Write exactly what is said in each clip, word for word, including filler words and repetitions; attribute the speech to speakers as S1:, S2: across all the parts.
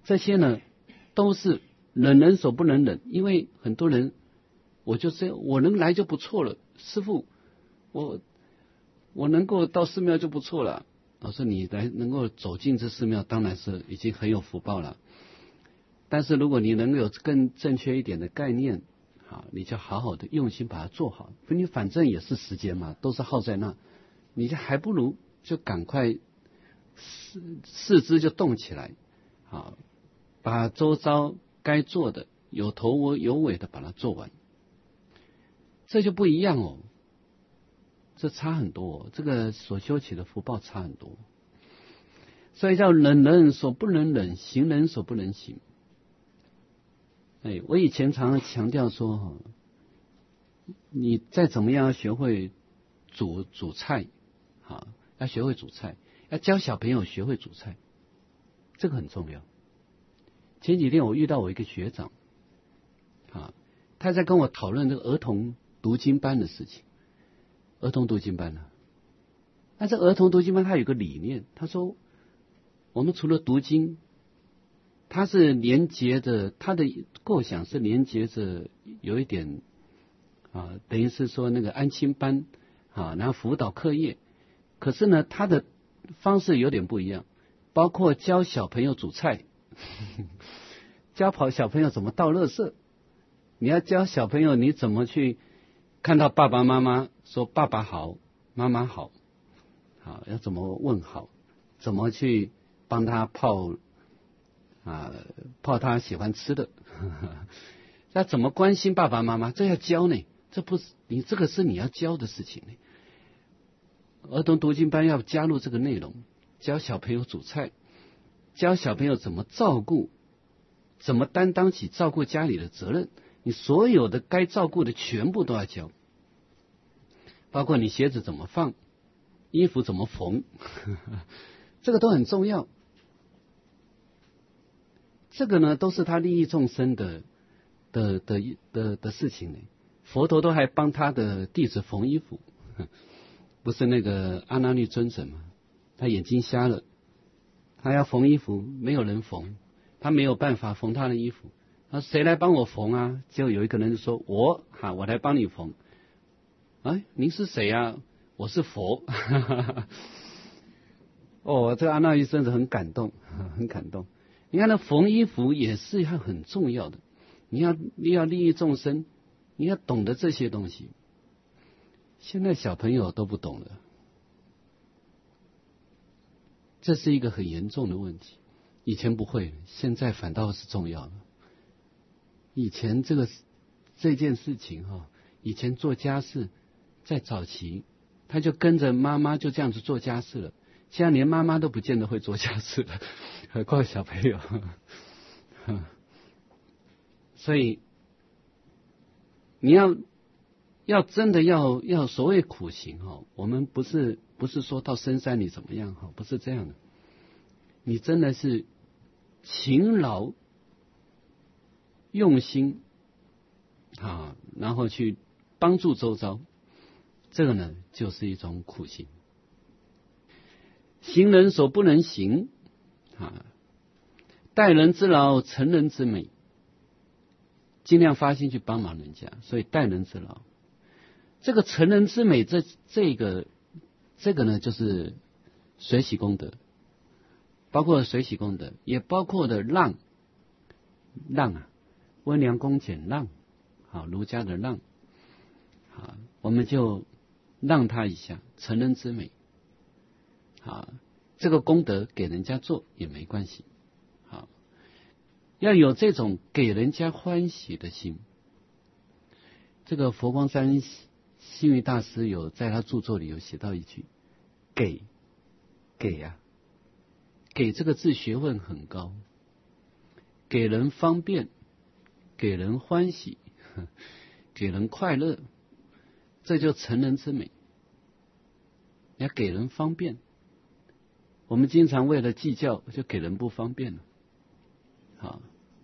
S1: 这些呢都是忍人所不能忍，因为很多人我就是我能来就不错了，师父我我能够到寺庙就不错了。我说你来能够走进这寺庙当然是已经很有福报了，但是如果你能够有更正确一点的概念，好，你就好好的用心把它做好，你反正也是时间嘛，都是耗在那，你就还不如就赶快四四肢就动起来，好，把周遭该做的有头有尾的把它做完，这就不一样哦，这差很多哦，这个所修起的福报差很多，所以叫忍人所不能忍，行人所不能行。哎，我以前常常强调说哈，你再怎么样要学会煮煮菜，好，要学会煮菜，要教小朋友学会煮菜，这个很重要。前几天我遇到我一个学长，啊，他在跟我讨论这个儿童读经班的事情。儿童读经班呢、啊，那这儿童读经班它有个理念，他说我们除了读经，它是连接着，它的构想是连接着有一点啊，等于是说那个安亲班啊，然后辅导课业，可是呢，它的方式有点不一样，包括教小朋友煮菜，教跑小朋友怎么倒垃圾，你要教小朋友你怎么去看到爸爸妈妈说爸爸好，妈妈好，好要怎么问好，怎么去帮他泡啊泡他喜欢吃的，要怎么关心爸爸妈妈，这要教呢，这不是你这个是你要教的事情呢。儿童读经班要加入这个内容，教小朋友煮菜，教小朋友怎么照顾，怎么担当起照顾家里的责任，你所有的该照顾的全部都要教，包括你鞋子怎么放，衣服怎么缝，这个都很重要。这个呢，都是他利益众生的的的的的事情呢。佛陀都还帮他的弟子缝衣服，不是那个阿那律尊者吗？他眼睛瞎了，他要缝衣服，没有人缝，他没有办法缝他的衣服，他说谁来帮我缝啊？结果有一个人就说我哈，我来帮你缝。哎，您是谁啊？我是佛。哦，这个阿那律尊者很感动，很感动。你看，那缝衣服也是很重要的，你要你要利益众生，你要懂得这些东西。现在小朋友都不懂了，这是一个很严重的问题。以前不会，现在反倒是重要了。以前这个这件事情哈，以前做家事，在早期他就跟着妈妈就这样子做家事了，现在连妈妈都不见得会做家事了，何况小朋友。所以你要要真的要要所谓苦行哈，我们不是不是说到深山里怎么样哈，不是这样的。你真的是勤劳用心啊，然后去帮助周遭，这个呢就是一种苦行。行人所不能行啊，待人之劳，成人之美，尽量发心去帮忙人家，所以待人之劳。这个成人之美，这这个这个呢，就是随喜功德，包括随喜功德，也包括的让让啊，温良恭俭让，好，儒家的让，好，我们就让他一下，成人之美，好，这个功德给人家做也没关系，好，要有这种给人家欢喜的心。这个佛光山星云大师有在他著作里有写到一句，给给啊，给这个字学问很高，给人方便，给人欢喜，给人快乐，这就成人之美。要给人方便，我们经常为了计较就给人不方便了。好，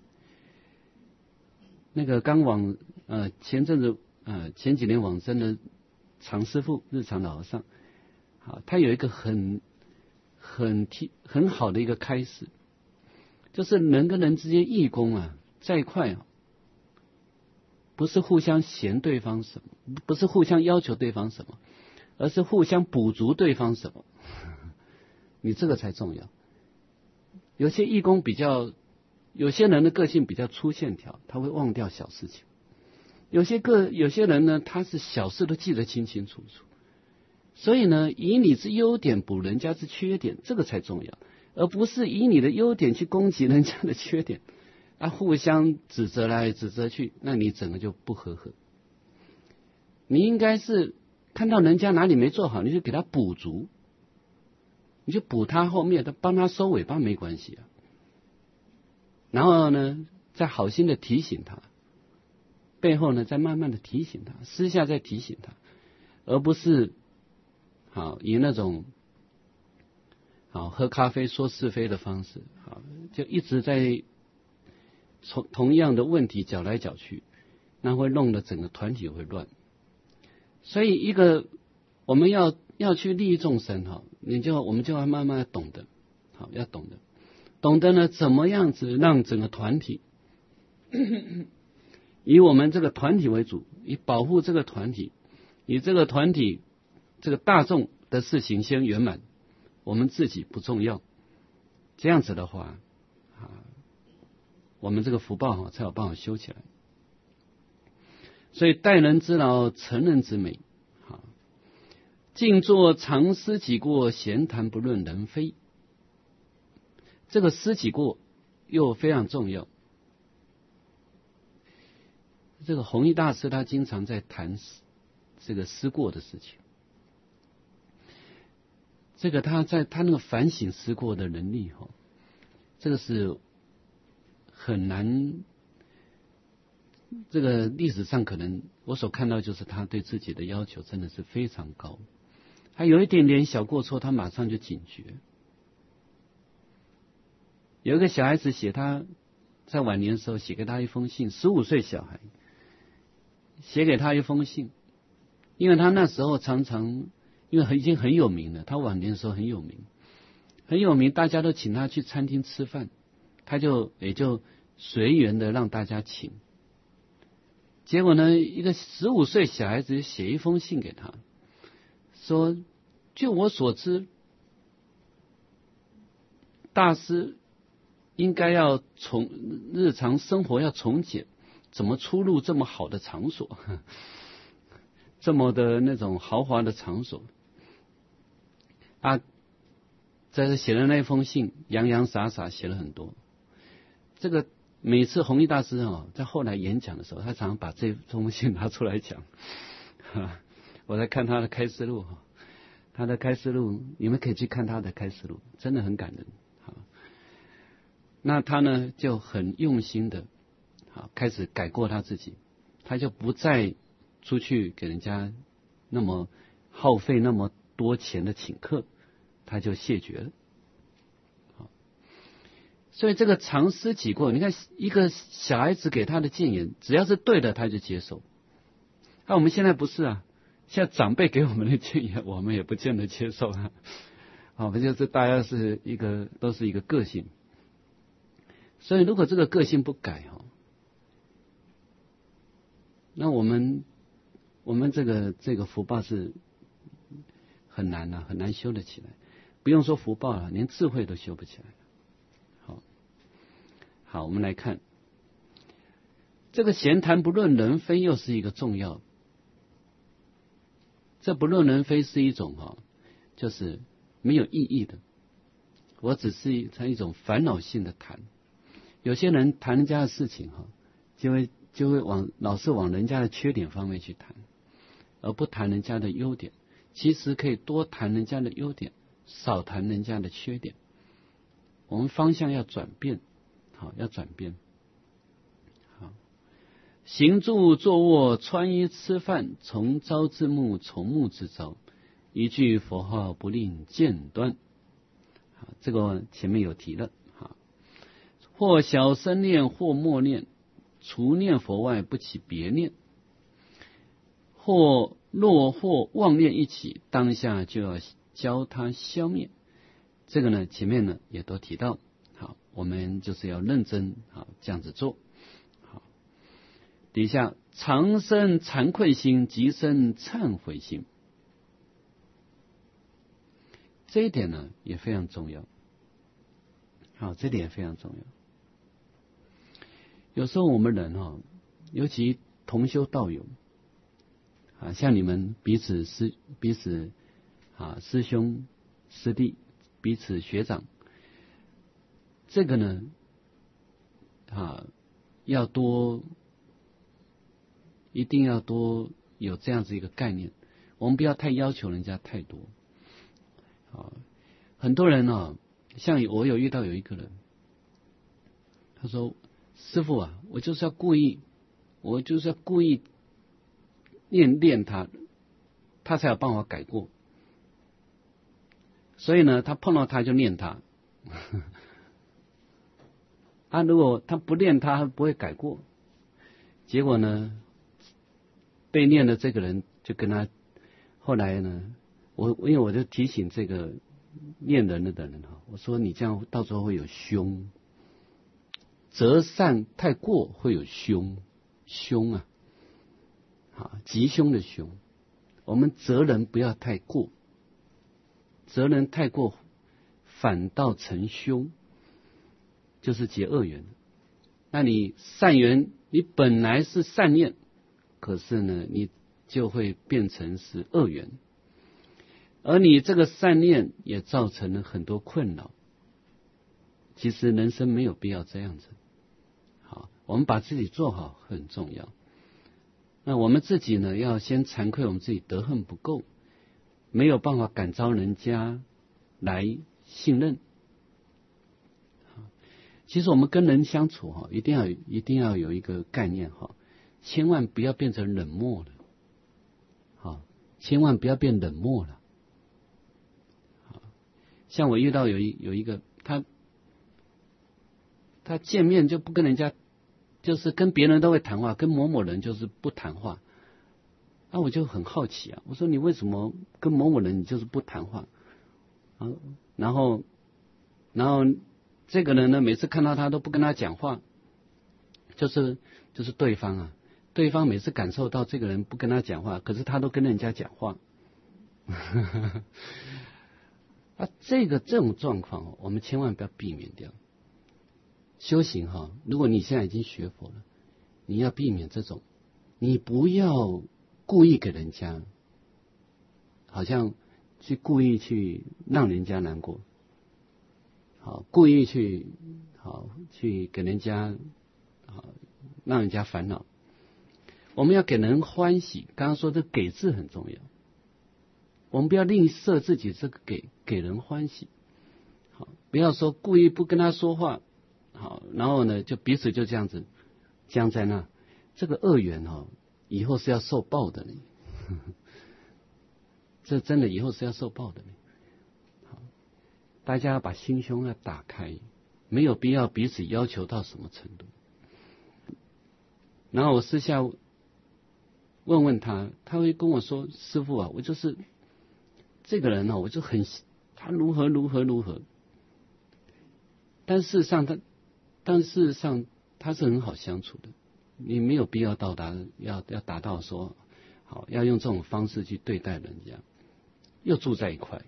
S1: 那个刚往呃前阵子呃前几年往生的常师父日常老和尚，好，他有一个很很提很好的一个开示。 就是人跟人之间义工啊，在一块啊，不是互相嫌对方什么，不是互相要求对方什么，而是互相补足对方什么，你这个才重要。有些义工比较，有些人的个性比较粗线条，他会忘掉小事情。有些个有些人呢，他是小事都记得清清楚楚。所以呢，以你之优点补人家之缺点，这个才重要，而不是以你的优点去攻击人家的缺点，啊，互相指责来指责去，那你整个就不和和。你应该是看到人家哪里没做好，你就给他补足，你就补他后面，他帮他收尾巴没关系啊。然后呢，再好心的提醒他，背后呢再慢慢的提醒他，私下再提醒他，而不是好以那种好喝咖啡说是非的方式，好就一直在从同样的问题搅来搅去，那会弄得整个团体会乱。所以一个我们要要去利益众生哈，你就我们就要慢慢懂得，好要懂得，懂得呢怎么样子让整个团体以我们这个团体为主，以保护这个团体，以这个团体这个大众的事情先圆满，我们自己不重要。这样子的话啊，我们这个福报才有办法修起来。所以待人之劳，成人之美。好，静坐常思己过，闲谈不论人非。这个思己过又非常重要。这个弘一大师他经常在谈这个思过的事情。这个他在他那个反省思过的能力哈，这个是很难。这个历史上可能我所看到就是他对自己的要求真的是非常高，他有一点点小过错，他马上就警觉。有一个小孩子写他在晚年的时候写给他一封信，十五岁小孩写给他一封信，因为他那时候常常因为已经很有名了，他晚年的时候很有名，很有名，大家都请他去餐厅吃饭，他就也就随缘的让大家请。结果呢，一个十五岁小孩子写一封信给他，说：就我所知，大师应该要从日常生活要从简，怎么出入这么好的场所，这么的那种豪华的场所啊！在这写了那封信，洋洋洒洒写了很多。这个每次弘一大师哦，在后来演讲的时候，他常常把这封信拿出来讲。我在看他的开示录，他的开示录，你们可以去看他的开示录，真的很感人。那他呢就很用心的，好开始改过他自己，他就不再出去给人家那么耗费那么多钱的请客，他就谢绝了。所以这个常思己过，你看一个小孩子给他的建言，只要是对的他就接受。那、啊、我们现在不是啊，现在长辈给我们的建言，我们也不见得接受啊。我们就是大家是一个都是一个个性，所以如果这个个性不改哈，那我们我们这个这个福报是很难啊，很难修得起来。不用说福报了，连智慧都修不起来。好，我们来看这个闲谈不论人非，又是一个重要。这不论人非是一种哈，就是没有意义的。我只是它一种烦恼性的谈。有些人谈人家的事情哈，就会就会往老是往人家的缺点方面去谈，而不谈人家的优点。其实可以多谈人家的优点，少谈人家的缺点。我们方向要转变。好，要转变。好，行住坐卧穿衣吃饭，从朝之暮，从暮之朝，一句佛号不令间断。好，这个前面有提了。好，或小声念，或默念，除念佛外不起别念。或若或妄念一起，当下就要教他消灭。这个呢，前面呢也都提到。好， 我们就是要认真啊这样子做。好，底下常生惭愧心，即生忏悔心。这一点呢也非常重要。好，这点也非常重要。有时候我们人哈，尤其同修道友啊，像你们彼此师彼此啊师兄师弟，彼此学长，这个呢啊要多，一定要多有这样子一个概念。我们不要太要求人家太多。啊，很多人呢，像我有遇到有一个人，他说：“师父啊，我就是要故意，我就是要故意练练他，他才有办法改过。所以呢，他碰到他就念他。啊，如果他不练他，他不会改过。结果呢，被念的这个人就跟他，后来呢，我因为我就提醒这个念人的人哈，我说你这样到时候会有凶。”择善太过会有凶，凶啊，啊，吉凶的凶。我们择人不要太过，择人太过反倒成凶，就是结恶缘。那你善缘，你本来是善念，可是呢，你就会变成是恶缘，而你这个善念也造成了很多困扰。其实人生没有必要这样子。我们把自己做好很重要。那我们自己呢，要先惭愧我们自己德行不够，没有办法感召人家来信任。其实我们跟人相处哈，一定要一定要有一个概念哈，千万不要变成冷漠了。好，千万不要变冷漠了。像我遇到有一有一个他，他见面就不跟人家。就是跟别人都会谈话，跟某某人就是不谈话。那、啊、我就很好奇啊，我说你为什么跟某某人你就是不谈话？啊，然后，然后这个人呢，每次看到他都不跟他讲话，就是就是对方啊，对方每次感受到这个人不跟他讲话，可是他都跟人家讲话。啊，这个这种状况，我们千万不要避免掉。修行哈，如果你现在已经学佛了，你要避免这种，你不要故意给人家，好像去故意去让人家难过，好，故意去好去给人家好让人家烦恼。我们要给人欢喜，刚刚说的给字很重要，我们不要吝啬自己这个给给人欢喜，好，不要说故意不跟他说话。好，然后呢，就彼此就这样子僵在那，这个恶缘哈，以后是要受报的呢。这真的以后是要受报的呢。好，大家把心胸要打开，没有必要彼此要求到什么程度。然后我私下问问他，他会跟我说：“师父啊，我就是这个人哦，我就很他如何如何如何。”但事实上他。但事实上，他是很好相处的，你没有必要到达要要达到说好要用这种方式去对待人家，又住在一块。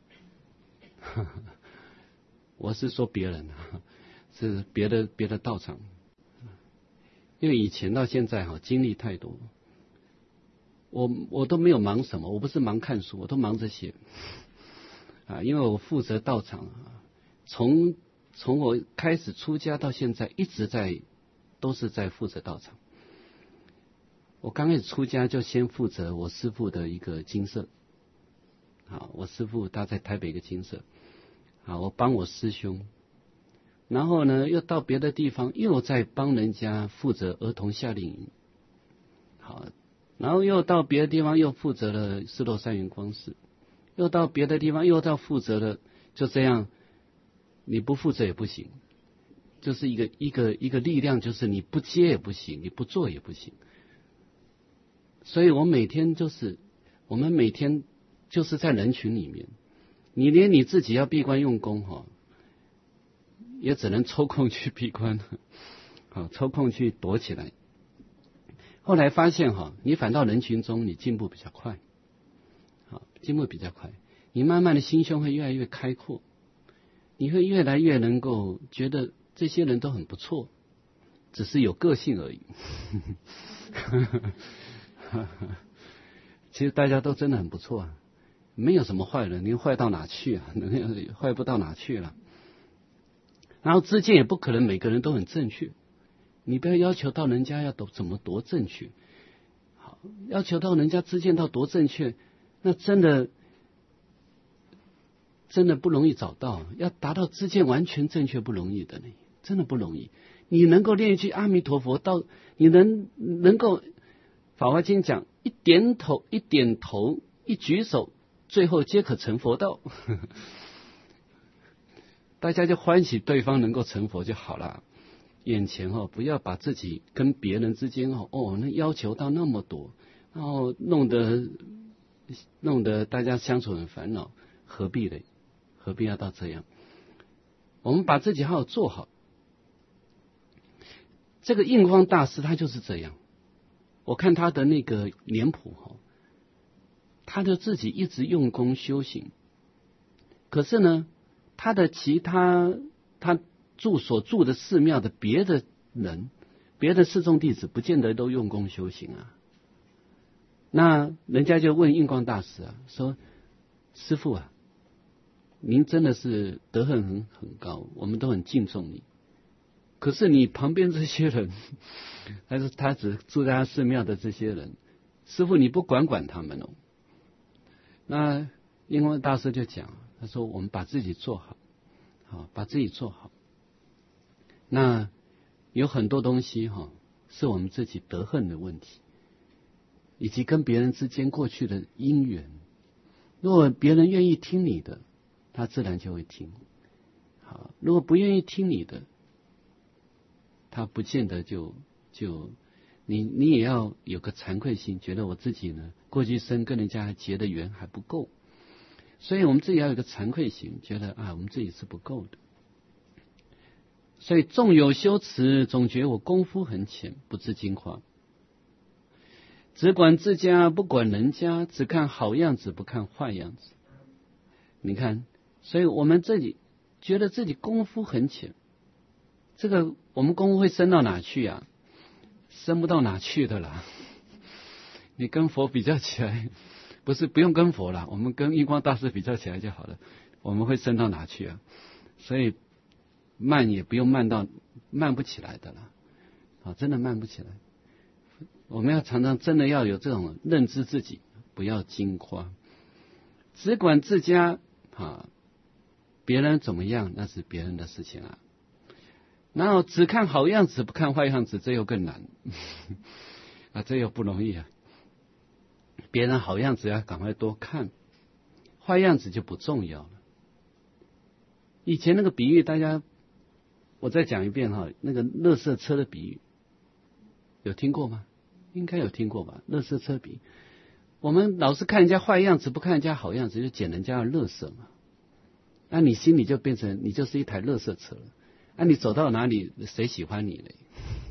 S1: 我是说别人，是别的别的道场，因为以前到现在哈经历太多，我我都没有忙什么，我不是忙看书，我都忙这些啊，因为我负责道场啊，从。从我开始出家到现在，一直在都是在负责道场。我刚开始出家就先负责我师父的一个精舍，好，我师父他在台北一个精舍，好，我帮我师兄，然后呢又到别的地方又在帮人家负责儿童夏令营，好，然后又到别的地方又负责了四洛三元光寺，又到别的地方又到负责了，就这样。你不负责也不行，就是一个一个一个力量，就是你不接也不行，你不做也不行。所以我每天就是，我们每天就是在人群里面，你连你自己要闭关用功哈， 也只能抽空去闭关，好，抽空去躲起来。后来发现哈，你反到人群中，你进步比较快，好，进步比较快，你慢慢的心胸会越来越开阔，你会越来越能够觉得这些人都很不错，只是有个性而已。其实大家都真的很不错啊，没有什么坏人，你坏到哪去啊？坏不到哪去了。然后知见也不可能每个人都很正确，你不要要求到人家要都怎么多正确，好，要求到人家知见到多正确，那真的真的不容易找到，要达到知见完全正确不容易的呢，真的不容易。你能够念一句阿弥陀佛，到你能能够法华经讲一点头一点头一举手，最后皆可成佛道。大家就欢喜对方能够成佛就好了。眼前哦，不要把自己跟别人之间哦哦那要求到那么多，然后弄得弄得大家相处很烦恼，何必呢？何必要到这样？我们把自己好好做好。这个印光大师他就是这样，我看他的那个脸谱哈，他就自己一直用功修行，可是呢，他的其他他住所住的寺庙的别的人，别的寺众弟子，不见得都用功修行啊。那人家就问印光大师啊，说：“师父啊，您真的是德行很很高，我们都很敬重你。可是你旁边这些人，还是他只住在他寺庙的这些人，师父你不管管他们哦。”那印光大师就讲，他说：“我们把自己做好，好把自己做好。那有很多东西哈，是我们自己德行的问题，以及跟别人之间过去的因缘。如果别人愿意听你的，他自然就会听。好，如果不愿意听你的，他不见得就就你你也要有个惭愧心，觉得我自己呢过去生跟人家结的缘还不够，所以我们自己要有个惭愧心，觉得啊我们自己是不够的。所以纵有修持，总觉我功夫很浅，不知精华。只管自家，不管人家，只看好样子，不看坏样子。你看，所以我们自己觉得自己功夫很浅，这个我们功夫会升到哪去啊？升不到哪去的啦。你跟佛比较起来，不是不用跟佛啦，我们跟印光大师比较起来就好了。我们会升到哪去啊？所以慢也不用慢到慢不起来的了，啊，真的慢不起来。我们要常常真的要有这种认知自己，不要惊夸，只管自家啊，别人怎么样那是别人的事情啊。然后只看好样子不看坏样子，这又更难啊，这又不容易啊。别人好样子要赶快多看，坏样子就不重要了。以前那个比喻，大家我再讲一遍哈，那个垃圾车的比喻有听过吗？应该有听过吧？垃圾车比，我们老是看人家坏样子，不看人家好样子，就捡人家的垃圾嘛。那你心里就变成你就是一台垃圾车了。那你走到哪里，谁喜欢你嘞？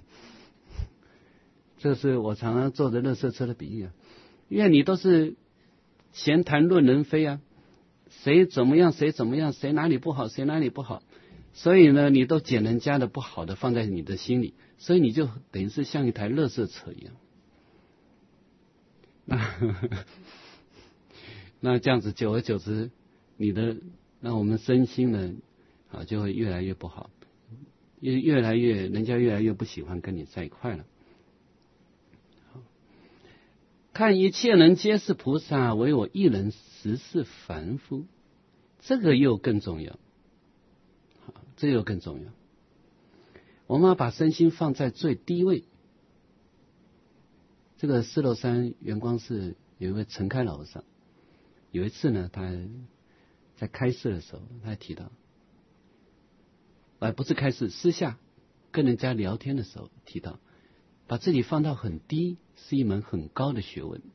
S1: 这是我常常做的垃圾车的比喻啊，因为你都是闲谈论人非啊，谁怎么样，谁怎么样，谁哪里不好，谁哪里不好，所以呢，你都捡人家的不好的放在你的心里，所以你就等于是像一台垃圾车一样。那那这样子久而久之，你的那我们身心呢啊就会越来越不好，越越来越人家越来越不喜欢跟你在一块了。看一切人皆是菩萨，唯我一人实是凡夫，这个又更重要，这个又更重要。我们要把身心放在最低位。这个四楼山圆光寺有一位陈开老和尚，有一次呢，他在开示的时候，他还提到，而不是开示，私下跟人家聊天的时候提到，把自己放到很低是一门很高的学问，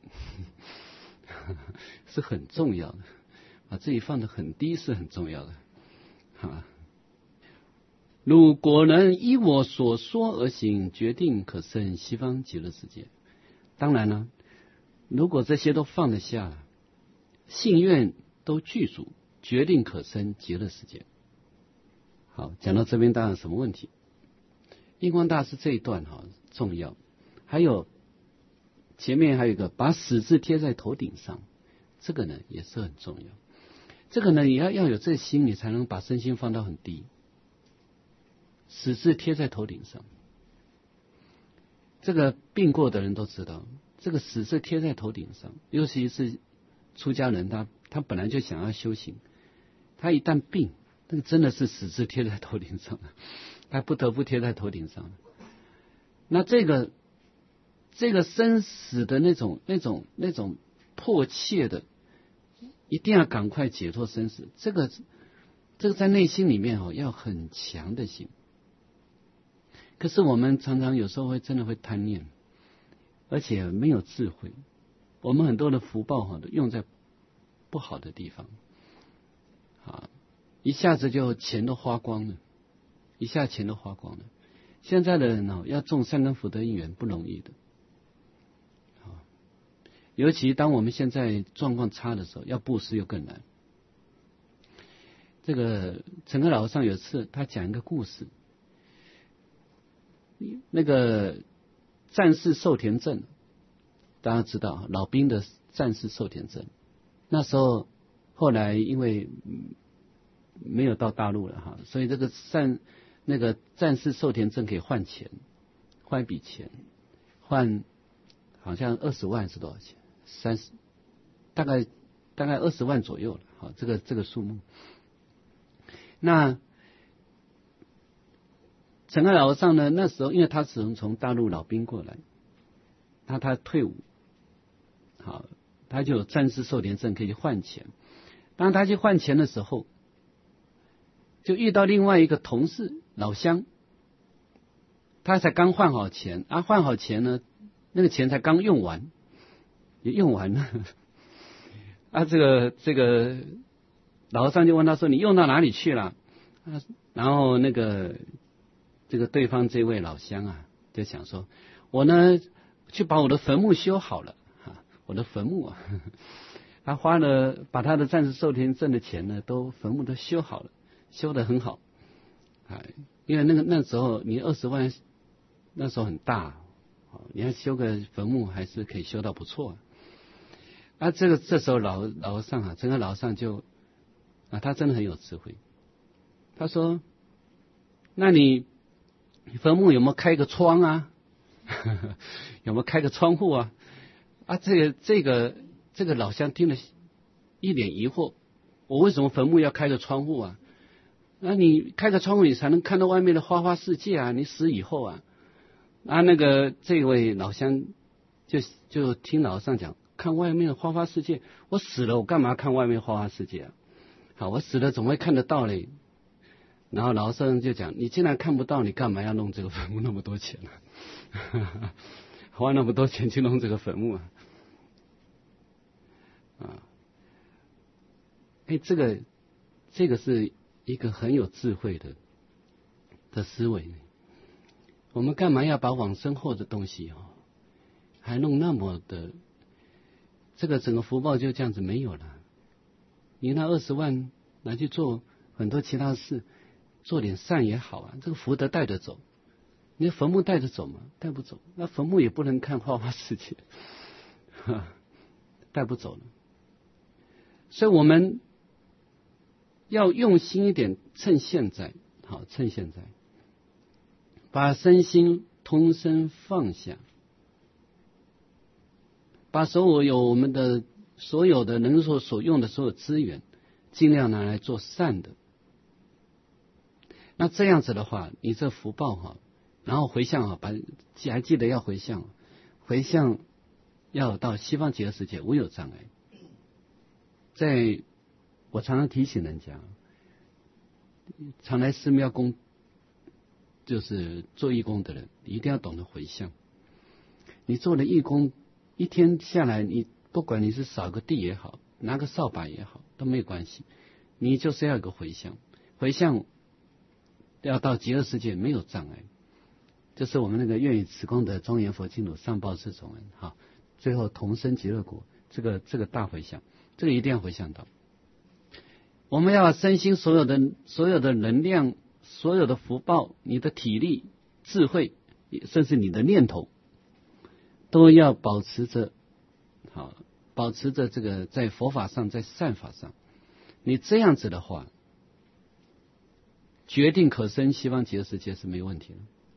S1: 是很重要的。把自己放得很低是很重要的。啊， 如果能依我所说而行，决定可生西方极乐世界。当然了，如果这些都放得下，信愿都具足，决定可生极乐世界。好，讲到这边，当然什么问题？印光大师这一段哈重要，还有前面还有一个把死字贴在头顶上，这个呢也是很重要。这个呢也要要有这个心，你才能把身心放到很低。死字贴在头顶上，这个病过的人都知道，这个死字贴在头顶上，尤其是出家人，他他本来就想要修行，他一旦病，那个真的是死字贴在头顶上了，他不得不贴在头顶上了。那这个这个生死的那种那种那种迫切的，一定要赶快解脱生死，这个这个在内心里面哦要很强的心。可是我们常常有时候会真的会贪念，而且没有智慧，我们很多的福报哈都用在不好的地方，啊，一下子就钱都花光了，一下钱都花光了。现在的人呢，要种善根福德因缘不容易的，啊，尤其当我们现在状况差的时候，要布施又更难。这个陈克老和尚有次他讲一个故事。那个战士寿田正，大家知道老兵的战士寿田正，那时候后来因为没有到大陆了哈，所以这个战那个战士寿田正可以换钱，换一笔钱，换好像二十万是多少钱？三十，大概大概二十万左右了，好，这个这个数目。那陈克老和尚呢？那时候因为他是从大陆老兵过来，他他退伍，好，他就有战士寿田证可以去换钱。当他去换钱的时候，就遇到另外一个同事老乡，他才刚换好钱啊，换好钱呢，那个钱才刚用完，也用完了啊。这个这个老和尚就问他说：“你用到哪里去了？”啊，然后那个。这个对方这位老乡啊，就想说，我呢去把我的坟墓修好了啊，我的坟墓啊，呵呵他花了把他的战士寿田证的钱呢，都坟墓都修好了，修得很好啊，因为那个那时候你二十万，那时候很大，你要修个坟墓还是可以修到不错啊。啊，这个这时候老老和尚啊，整个老和尚就啊，他真的很有智慧，他说，那你。坟墓有没有开个窗啊？有没有开个窗户啊？啊，这个这个这个老乡听了一脸疑惑，我为什么坟墓要开个窗户啊？那你开个窗户，你才能看到外面的花花世界啊！你死以后啊，啊，那个这位老乡就就听老和尚讲，看外面的花花世界，我死了，我干嘛看外面花花世界啊？好，我死了总会看得到嘞。然后老和尚就讲，你既然看不到，你干嘛要弄这个坟墓那么多钱呢、啊？花那么多钱去弄这个坟墓啊？啊，哎，这个这个是一个很有智慧的的思维。我们干嘛要把往生后的东西哦，还弄那么的？这个整个福报就这样子没有了。你那二十万拿去做很多其他事。做点善也好啊，这个福德带着走，你的坟墓带着走吗？带不走，那坟墓也不能看花花世界，带不走了。所以我们要用心一点，趁现在，好，趁现在，把身心通身放下，把所有我们的所有的能所所用的所有资源，尽量拿来做善的。那这样子的话，你这福报哈，然后回向哈，把还记得要回向，回向要到西方极乐世界无有障碍。在我常常提醒人家，常来寺庙工就是做义工的人，一定要懂得回向。你做了义工，一天下来，你不管你是扫个地也好，拿个扫把也好，都没有关系，你就是要有个回向，回向。 要到极乐世界没有障碍。就是我们那个愿以此功德庄严佛净土，上报四重恩，哈，最后同生极乐国，这个这个大回向，这个一定要回向到。我们要身心所有的所有的能量，所有的福报，你的体力、智慧，甚至你的念头，都要保持着，好，保持着这个在佛法上，在善法上，你这样子的话，决定可生西方极乐世界是没有问题的。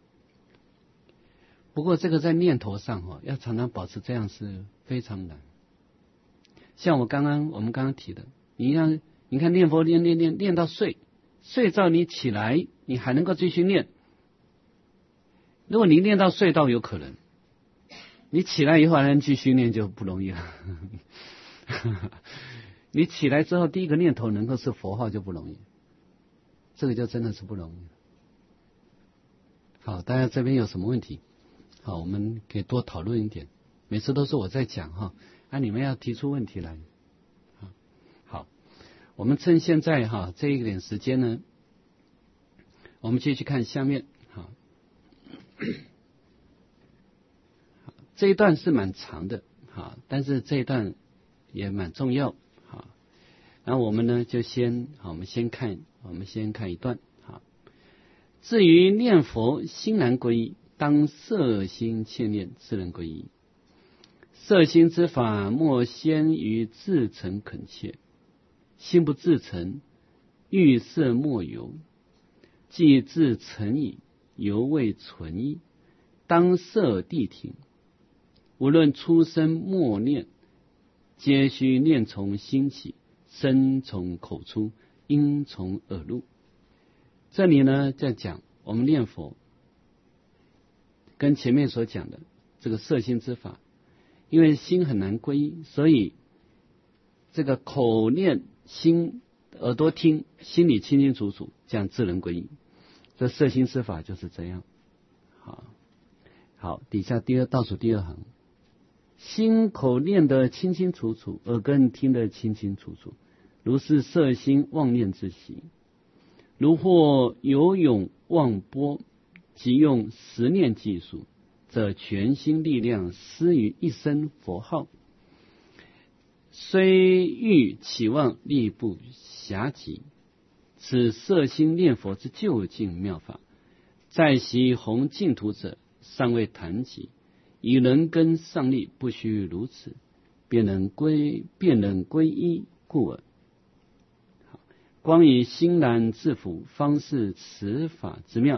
S1: 不过这个在念头上哈，要常常保持这样是非常难。像我刚刚我们刚刚提的，你让你看念佛念念念念到睡，睡到你起来，你还能够继续念。如果你念到睡到有可能，你起来以后还能继续念就不容易了。你起来之后第一个念头能够是佛号就不容易，这个就真的是不容易。好，大家这边有什么问题？好，我们可以多讨论一点。每次都是我在讲哈，啊，你们要提出问题来。好，我们趁现在哈这一点时间呢，我们继续看下面。好，这一段是蛮长的，好，但是这一段也蛮重要。好，然后我们呢就先，好，我们先看，我们先看一段。好，至于念佛心难归依，当摄心切念，自能归依。摄心之法，莫先于至诚恳切。心不至诚，欲摄莫由。既至诚矣，犹未存矣。当摄谛听。无论出生默念，皆须念从心起，声从口出，音从耳入。这里呢，在讲我们念佛，跟前面所讲的这个摄心之法，因为心很难归依，所以这个口念心，耳朵听，心里清清楚楚，这样自能归依。这摄心之法就是这样。好，好，底下第二倒数第二行，心口念得清清楚楚，耳根听得清清楚楚，如是摄心妄念之习。如或游泳忘波，即用十念计数，则全心力量施于一声佛号，虽欲期望力不暇及。此摄心念佛之究竟妙法，在习弘净土者尚未谈及，以人根上力，不须如此，便能归便能归依故耳。光以心然自辅，方是此法之妙。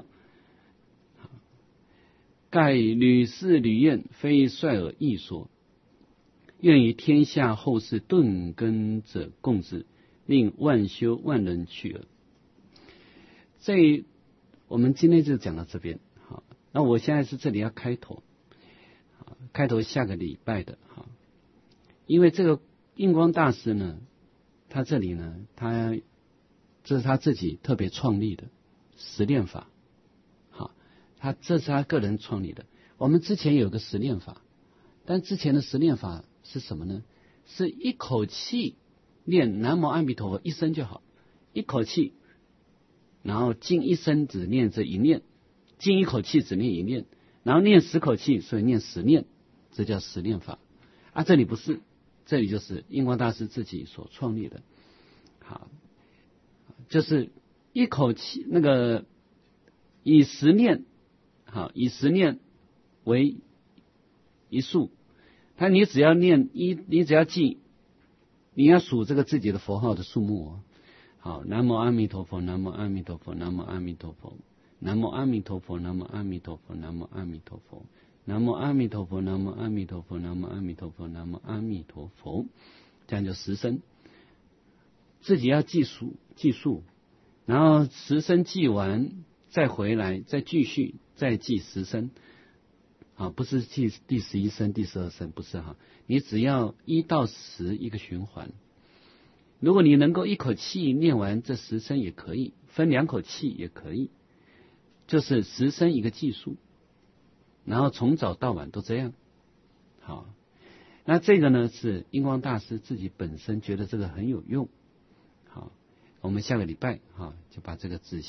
S1: 盖屡试屡验，非率尔易说，愿与天下后世顿根者共治，令万修万人去耳。这我们今天就讲到这边。好，那我现在是这里要开头，开头下个礼拜的哈，因为这个印光大师呢，他这里呢，他这是他自己特别创立的实练法。好，他这是他个人创立的。我们之前有个实练法，但之前的实练法是什么呢？是一口气念南无阿弥陀佛一声就好，一口气，然后静一声只念这一念，静一口气只念一念，然后念十口气，所以念十念，这叫实练法。啊，这里不是，这里就是印光大师自己所创立的。好，就是一口气那个以十念，好，以十念为一数，他你只要念一，你只要记，你要数这个自己的佛号的数目哦。好，南无阿弥陀佛，南无阿弥陀佛，南无阿弥陀佛，南无阿弥陀佛，南无阿弥陀佛，南无阿弥陀佛，南无阿弥陀佛，南无阿弥陀佛，南无阿弥陀佛，南无阿弥陀佛，这样就十声。自己要记数记数，然后十声记完再回来，再继续再记十声。啊，不是记第十一声、第十二声，不是哈，你只要一到十一个循环。如果你能够一口气念完这十声也可以，分两口气也可以，就是十声一个计数，然后从早到晚都这样。好，那这个呢是印光大师自己本身觉得这个很有用。好，我们下个礼拜哈就把这个仔细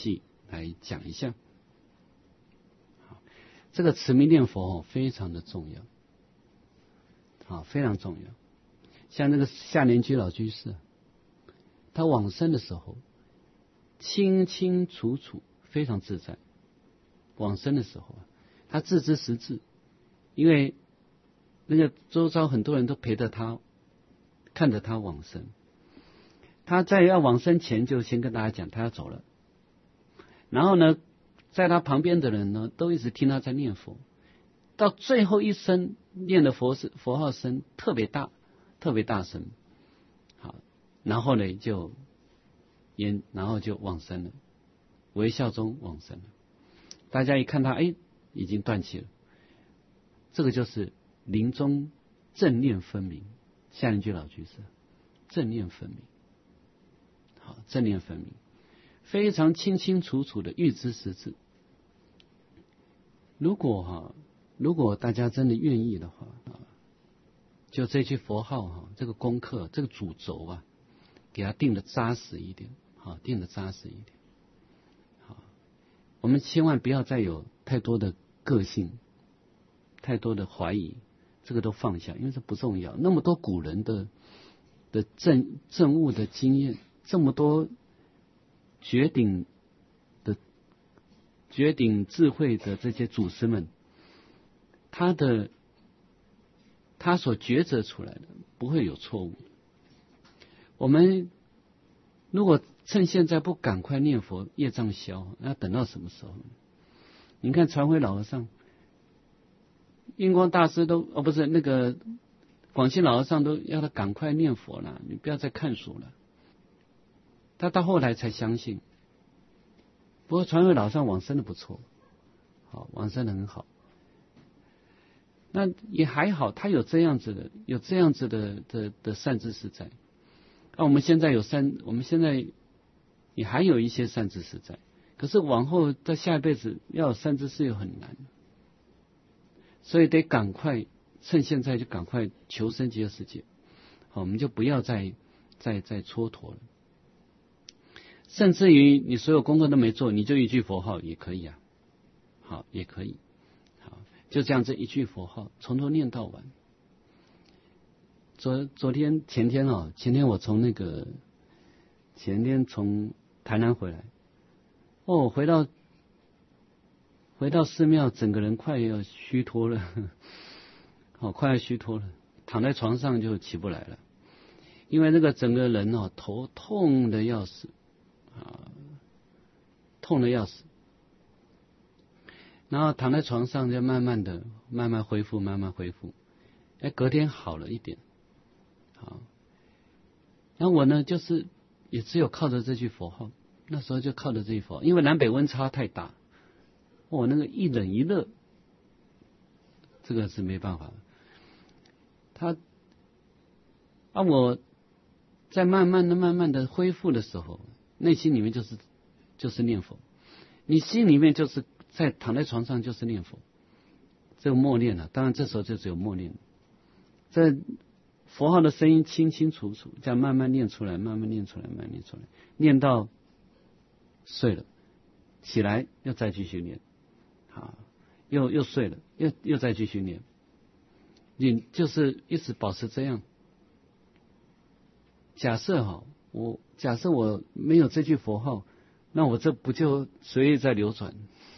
S1: 来讲一下。好，这个持名念佛哦，非常的重要，好，非常重要。像那个夏莲居老居士，他往生的时候，清清楚楚，非常自在。往生的时候，他自知实质，因为那个周遭很多人都陪着他，看着他往生。他在要往生前就先跟大家讲他要走了，然后呢，在他旁边的人呢都一直听他在念佛，到最后一声念的佛是佛号声特别大，特别大声，好，然后呢就也然后就往生了，微笑中往生了。大家一看他，哎，已经断气了，这个就是临终正念分明。夏莲居老居士正念分明，好，正念分明，非常清清楚楚的预知实质。如果哈，如果大家真的愿意的话啊，就这句佛号哈，这个功课，这个主轴啊，给它定的扎实一点，好，定的扎实一点。我们千万不要再有太多的个性，太多的怀疑，这个都放下，因为这不重要。那么多古人的的证证悟的经验，这么多绝顶的绝顶智慧的这些祖师们，他的他所抉择出来的不会有错误。我们如果趁现在不赶快念佛，业障消，那等到什么时候呢？你看传回老和尚，印光大师都哦不是那个广信老和尚都要他赶快念佛了，你不要再看书了。他到后来才相信。不过传回老和尚往生的不错，好，往生的很好。那也还好，他有这样子的，有这样子的的的善知识在。那我们现在有善，我们现在也还有一些善知识在，可是往后在下一辈子要有善知识又很难，所以得赶快趁现在就赶快求生极乐世界。好，我们就不要再再再蹉跎了。甚至于你所有功课都没做，你就一句佛号也可以啊，好，也可以，好，就这样这一句佛号从头念到完。昨昨天前天哦，前天我从那个前天从台南回来，哦，回到回到寺庙，整个人快要虚脱了，哦，快要虚脱了，躺在床上就起不来了，因为那个整个人哦，头痛的要死啊，痛的要死，然后躺在床上就慢慢的、慢慢恢复、慢慢恢复，哎，隔天好了一点。好，然后我呢，就是也只有靠着这句佛号，那时候就靠着这句佛号，因为南北温差太大，我那个一冷一热，这个是没办法的。他啊，我在慢慢的、慢慢的恢复的时候，内心里面就是就是念佛，你心里面就是在躺在床上就是念佛，这个默念了、啊，当然这时候就只有默念，这。佛号的声音清清楚楚，这样慢慢念出来，慢慢念出来，慢慢念出来，念到睡了，起来又再继续念，好，又又睡了，又又再继续念，你就是一直保持这样。假设哈，我假设我没有这句佛号，那我这不就随意在流转？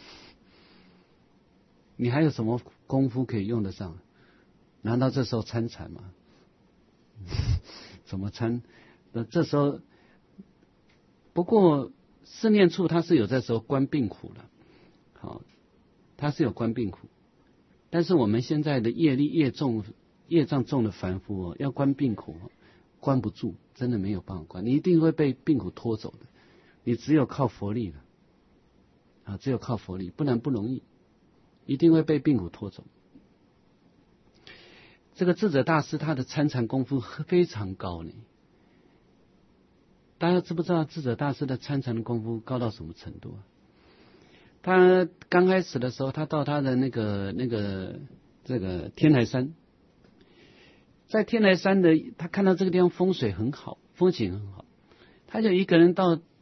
S1: 你还有什么功夫可以用得上？难道这时候参禅吗？怎么参？那这时候，不过四念处它是有在时候观病苦的，好，它是有观病苦，但是我们现在的业力业重、业障重的凡夫哦，要观病苦，观不住，真的没有办法观，你一定会被病苦拖走的。你只有靠佛力了，啊，只有靠佛力，不然不容易，一定会被病苦拖走。这个智者大师他的参禅功夫非常高呢，大家知不知道智者大师的参禅功夫高到什么程度啊？他刚开始的时候，他到他的那个那个这个天台山，在天台山的他看到这个地方风水很好，风景很好，他就一个人到这个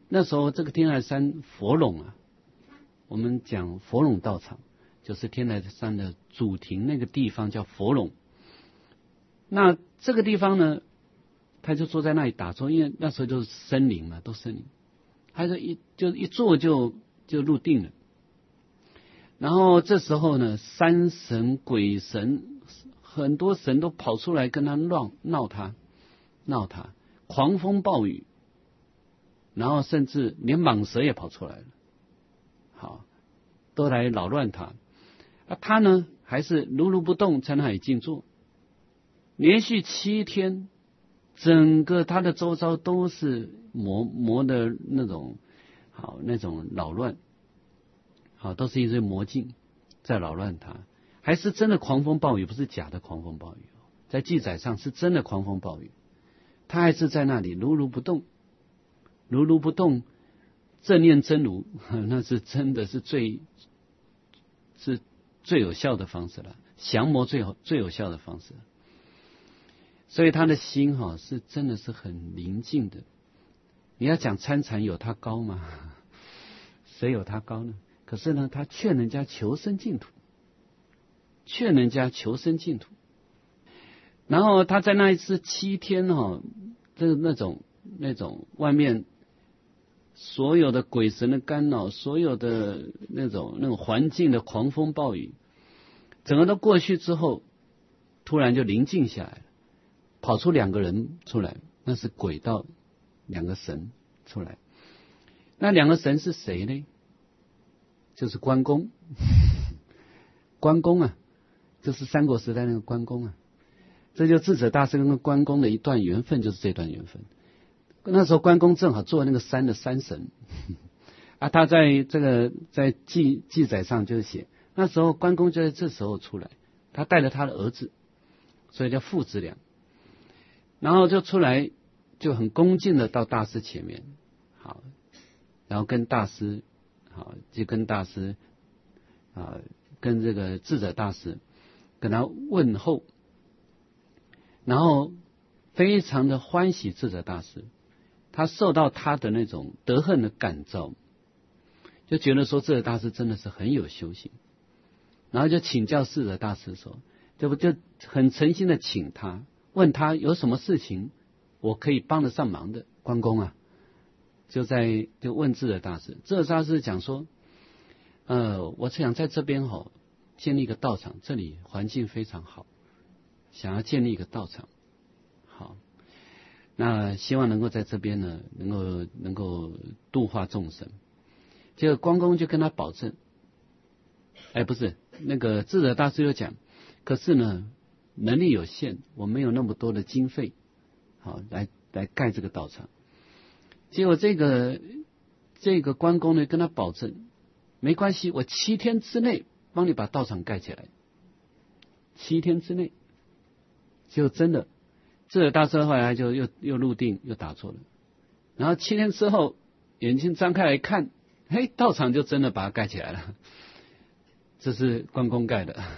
S1: 那时候这个天台山佛垄啊，我们讲佛垄道场，就是天台山的主庭那个地方叫佛垄。那这个地方呢，他就坐在那里打坐，因为那时候就是森林嘛，都森林，他就一就一坐就就入定了。然后这时候呢，山神、鬼神，很多神都跑出来跟他闹闹他，闹他，狂风暴雨，然后甚至连蟒蛇也跑出来了，好，都来扰乱他。啊，他呢还是如如不动，在那里静坐，连续七天，整个他的周遭都是魔魔的那种，好那种扰乱。好，都是一堆魔镜在扰乱他，还是真的狂风暴雨，不是假的狂风暴雨，在记载上是真的狂风暴雨，他还是在那里如如不动，如如不动，正念真如，那是真的是最是最有效的方式了，降魔最好最有效的方式。所以他的心哈、哦、是真的是很宁静的。你要讲参禅有他高吗？谁有他高呢？可是呢，他劝人家求生净土，劝人家求生净土。然后他在那一次七天哦，这那种那种外面所有的鬼神的干扰，所有的那种那种环境的狂风暴雨，整个都过去之后，突然就宁静下来了，跑出两个人出来，那是鬼道两个神出来。那两个神是谁呢？就是关公，关公啊，就是三国时代那个关公啊，这就智者大师跟关公的一段缘分，就是这段缘分。那时候关公正好做那个山的山神啊，他在这个在记记载上就是写，那时候关公就在这时候出来，他带了他的儿子，所以叫父子俩，然后就出来，就很恭敬的到大师前面，好，然后跟大师。好，就跟大师啊，跟这个智者大师跟他问候，然后非常的欢喜智者大师，他受到他的那种德行的感召，就觉得说智者大师真的是很有修行，然后就请教智者大师说，这不就很诚心的请他，问他有什么事情我可以帮得上忙的。关公啊，就在就问智者大师，智者大师讲说，呃，我想在这边哈、哦、建立一个道场，这里环境非常好，想要建立一个道场，好，那希望能够在这边呢，能够能够度化众生。结果关公就跟他保证，哎，不是那个智者大师又讲，可是呢能力有限，我没有那么多的经费，好来来盖这个道场。结果这个这个关公呢跟他保证，没关系，我七天之内帮你把道场盖起来。七天之内，就真的，智者大师后来就又又入定又打坐了，然后七天之后眼睛张开来看，嘿，道场就真的把它盖起来了。这是关公盖的，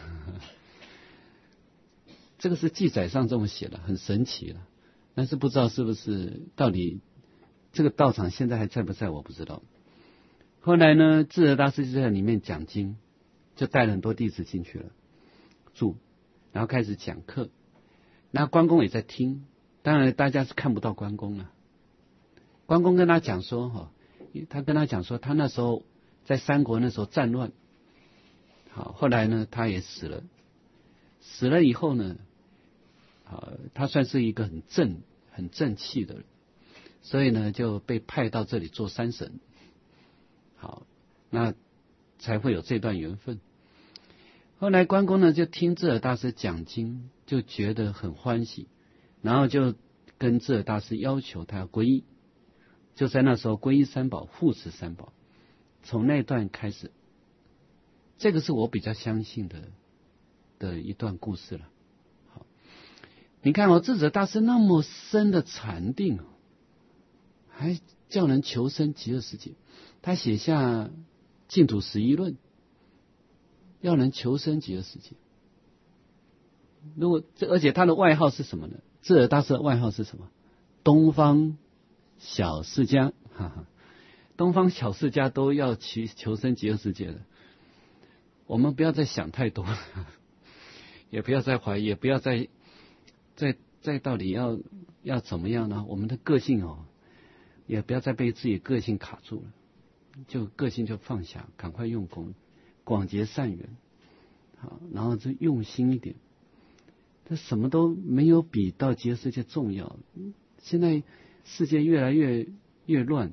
S1: 这个是记载上这么写的，很神奇了。但是不知道是不是到底。这个道场现在还在不在我不知道。后来呢，智者大师就在里面讲经，就带了很多弟子进去了住，然后开始讲课。那关公也在听，当然大家是看不到关公了。关公跟他讲说哈，他跟他讲说，他那时候在三国那时候战乱，好，后来呢他也死了，死了以后呢，啊，他算是一个很正很正气的人。所以呢，就被派到这里做山神，好，那才会有这段缘分。后来关公呢，就听智者大师讲经，就觉得很欢喜，然后就跟智者大师要求他要皈依，就在那时候皈依三宝，护持三宝。从那段开始，这个是我比较相信的的一段故事了。好，你看哦，智者大师那么深的禅定，还叫人求生极乐世界，他写下净土十一论，要人求生极乐世界。如果这而且他的外号是什么呢？智者大师的外号是什么？东方小释迦，哈哈， 东方小世家都要求求生极乐世界了。我们不要再想太多了，也不要再怀疑，也不要再再再到底要要怎么样呢？我们的个性哦，也不要再被自己个性卡住了，就个性就放下，赶快用功，广结善缘，好，然后就用心一点。这什么都没有比到极乐世界重要。现在世界越来越越乱，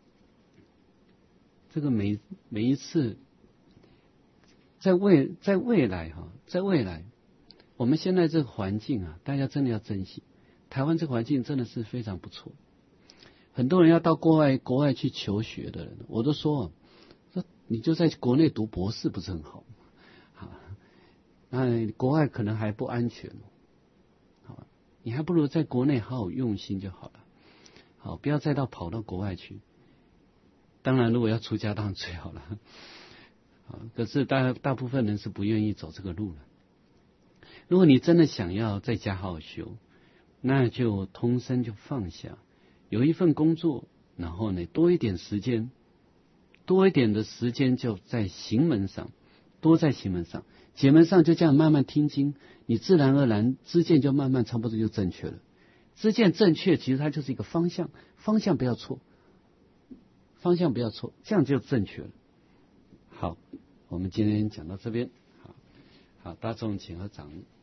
S1: 这个每每一次。在未在未来哈，在未来，我们现在这个环境啊，大家真的要珍惜。台湾这个环境真的是非常不错。很多人要到国外国外去求学的人，我都说，说你就在国内读博士不是很好？好，那国外可能还不安全，好，你还不如在国内好好用心就好了。好，不要再到跑到国外去。当然，如果要出家，当然最好了。可是大大部分人是不愿意走这个路了。如果你真的想要在家好好修，那就通身就放下，有一份工作，然后呢多一点时间，多一点的时间就在行门上，多在行门上，解门上就这样慢慢听经，你自然而然知见就慢慢差不多就正确了。知见正确，其实它就是一个方向，方向不要错，方向不要错，这样就正确了。好，我们今天讲到这边，好，好，大众请合掌。